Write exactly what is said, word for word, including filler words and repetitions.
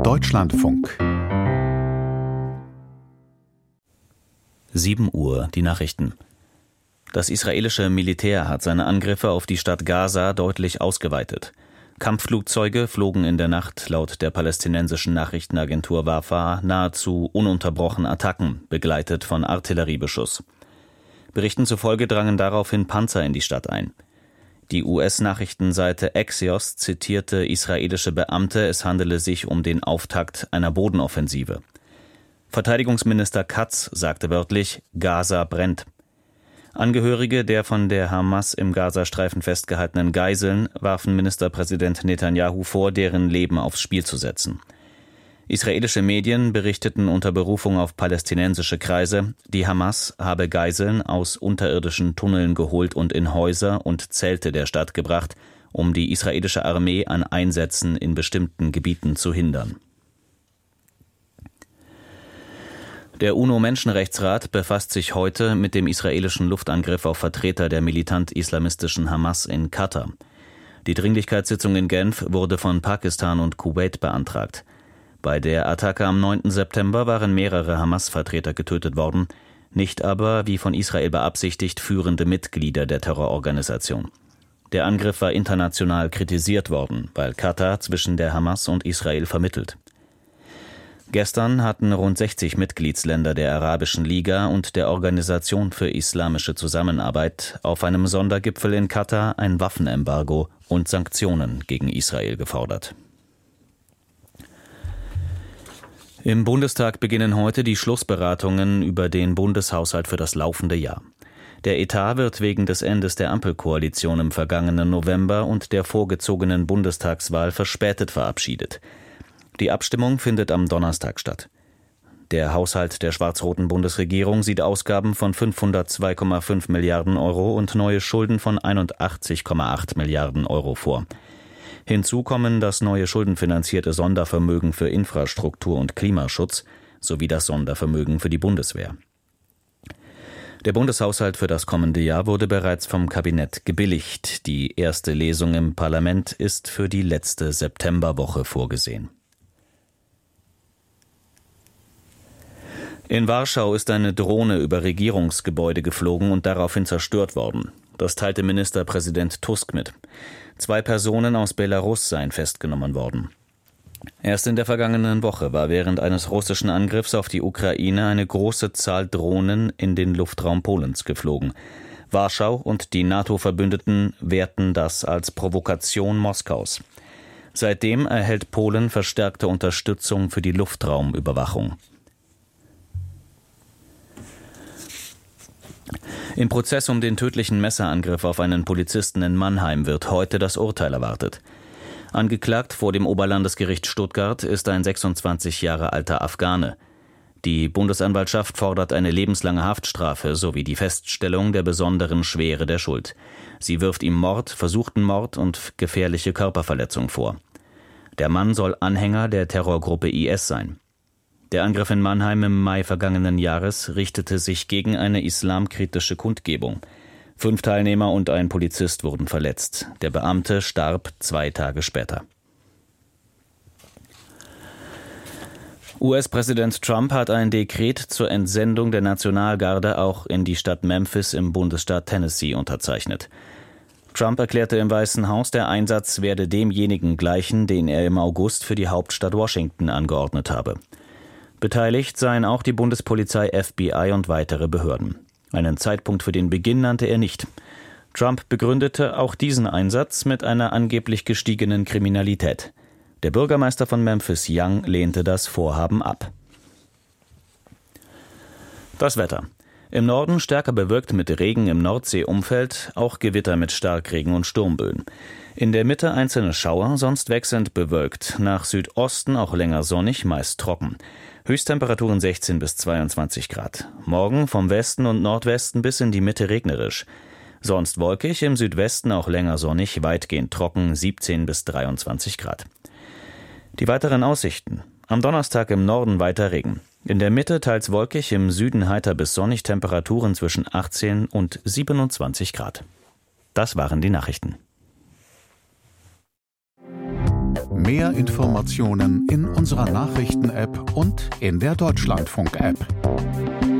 Deutschlandfunk. sieben Uhr, die Nachrichten. Das israelische Militär hat seine Angriffe auf die Stadt Gaza deutlich ausgeweitet. Kampfflugzeuge flogen in der Nacht laut der palästinensischen Nachrichtenagentur Wafa nahezu ununterbrochen Attacken, begleitet von Artilleriebeschuss. Berichten zufolge drangen daraufhin Panzer in die Stadt ein. Die U S-Nachrichtenseite Axios zitierte israelische Beamte, es handele sich um den Auftakt einer Bodenoffensive. Verteidigungsminister Katz sagte wörtlich, Gaza brennt. Angehörige der von der Hamas im Gazastreifen festgehaltenen Geiseln warfen Ministerpräsident Netanyahu vor, deren Leben aufs Spiel zu setzen. Israelische Medien berichteten unter Berufung auf palästinensische Kreise, die Hamas habe Geiseln aus unterirdischen Tunneln geholt und in Häuser und Zelte der Stadt gebracht, um die israelische Armee an Einsätzen in bestimmten Gebieten zu hindern. Der UNO-Menschenrechtsrat befasst sich heute mit dem israelischen Luftangriff auf Vertreter der militant-islamistischen Hamas in Katar. Die Dringlichkeitssitzung in Genf wurde von Pakistan und Kuwait beantragt. Bei der Attacke am neunten September waren mehrere Hamas-Vertreter getötet worden, nicht aber, wie von Israel beabsichtigt, führende Mitglieder der Terrororganisation. Der Angriff war international kritisiert worden, weil Katar zwischen der Hamas und Israel vermittelt. Gestern hatten rund sechzig Mitgliedsländer der Arabischen Liga und der Organisation für islamische Zusammenarbeit auf einem Sondergipfel in Katar ein Waffenembargo und Sanktionen gegen Israel gefordert. Im Bundestag beginnen heute die Schlussberatungen über den Bundeshaushalt für das laufende Jahr. Der Etat wird wegen des Endes der Ampelkoalition im vergangenen November und der vorgezogenen Bundestagswahl verspätet verabschiedet. Die Abstimmung findet am Donnerstag statt. Der Haushalt der schwarz-roten Bundesregierung sieht Ausgaben von fünfhundertzwei Komma fünf Milliarden Euro und neue Schulden von einundachtzig Komma acht Milliarden Euro vor. Hinzu kommen das neue schuldenfinanzierte Sondervermögen für Infrastruktur und Klimaschutz sowie das Sondervermögen für die Bundeswehr. Der Bundeshaushalt für das kommende Jahr wurde bereits vom Kabinett gebilligt. Die erste Lesung im Parlament ist für die letzte Septemberwoche vorgesehen. In Warschau ist eine Drohne über Regierungsgebäude geflogen und daraufhin zerstört worden. Das teilte Ministerpräsident Tusk mit. Zwei Personen aus Belarus seien festgenommen worden. Erst in der vergangenen Woche war während eines russischen Angriffs auf die Ukraine eine große Zahl Drohnen in den Luftraum Polens geflogen. Warschau und die NATO-Verbündeten werten das als Provokation Moskaus. Seitdem erhält Polen verstärkte Unterstützung für die Luftraumüberwachung. Im Prozess um den tödlichen Messerangriff auf einen Polizisten in Mannheim wird heute das Urteil erwartet. Angeklagt vor dem Oberlandesgericht Stuttgart ist ein sechsundzwanzig Jahre alter Afghane. Die Bundesanwaltschaft fordert eine lebenslange Haftstrafe sowie die Feststellung der besonderen Schwere der Schuld. Sie wirft ihm Mord, versuchten Mord und gefährliche Körperverletzung vor. Der Mann soll Anhänger der Terrorgruppe I S sein. Der Angriff in Mannheim im Mai vergangenen Jahres richtete sich gegen eine islamkritische Kundgebung. Fünf Teilnehmer und ein Polizist wurden verletzt. Der Beamte starb zwei Tage später. U S-Präsident Trump hat ein Dekret zur Entsendung der Nationalgarde auch in die Stadt Memphis im Bundesstaat Tennessee unterzeichnet. Trump erklärte im Weißen Haus, der Einsatz werde demjenigen gleichen, den er im August für die Hauptstadt Washington angeordnet habe. Beteiligt seien auch die Bundespolizei, F B I und weitere Behörden. Einen Zeitpunkt für den Beginn nannte er nicht. Trump begründete auch diesen Einsatz mit einer angeblich gestiegenen Kriminalität. Der Bürgermeister von Memphis, Young, lehnte das Vorhaben ab. Das Wetter. Im Norden stärker bewölkt mit Regen im Nordseeumfeld, auch Gewitter mit Starkregen und Sturmböen. In der Mitte einzelne Schauer, sonst wechselnd bewölkt. Nach Südosten auch länger sonnig, meist trocken. Höchsttemperaturen sechzehn bis zweiundzwanzig Grad. Morgen vom Westen und Nordwesten bis in die Mitte regnerisch. Sonst wolkig, im Südwesten auch länger sonnig, weitgehend trocken, siebzehn bis dreiundzwanzig Grad. Die weiteren Aussichten. Am Donnerstag im Norden weiter Regen. In der Mitte teils wolkig, im Süden heiter bis sonnig, Temperaturen zwischen achtzehn und siebenundzwanzig Grad. Das waren die Nachrichten. Mehr Informationen in unserer Nachrichten-App und in der Deutschlandfunk-App.